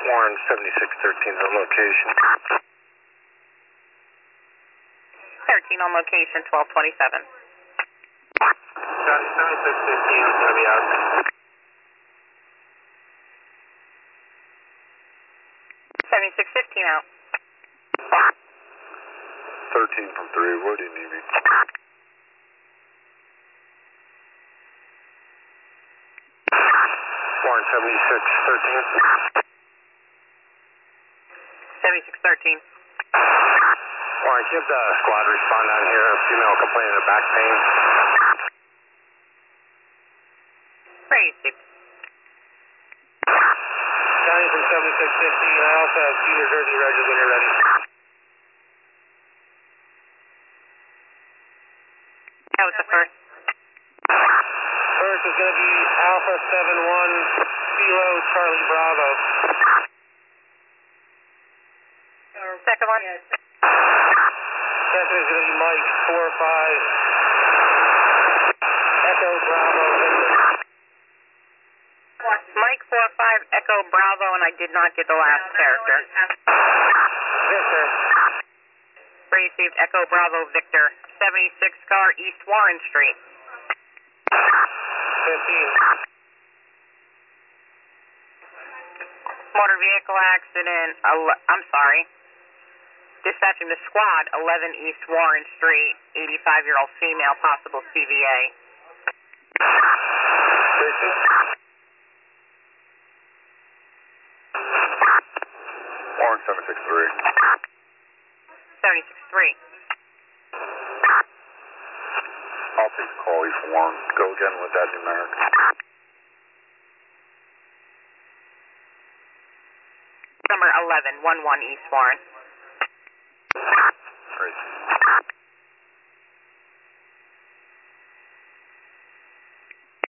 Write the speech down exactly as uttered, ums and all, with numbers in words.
Warren seventy-six thirteen on location. thirteen on location, twelve twenty-seven. seventy-six fifteen is going to be out. seventy-six fifteen out. thirteen from three, where do you need me? Warren seventy-six thirteen. seventy-six thirteen. Warren, give the squad respond down here. A female complaining of back pain. Received. County from seventy-six fifteen. I also have two New Jersey Regis when you're ready. That was the first. First is going to be Alpha seven one Kilo Charlie Bravo. Second one? Second is going to be Mike four five Echo Bravo Victor. Mike four five Echo Bravo, and I did not get the last character. Victor. Received Echo Bravo Victor. seventy-six car East Warren Street. fifteen. Motor vehicle accident. ele- I'm sorry. Dispatching the squad, eleven East Warren Street, eighty-five-year-old female, possible C V A. Warren seven six three. seventy-six three. I'll take the call, East Warren. Go again with that numeric. Number eleven, one one East Warren.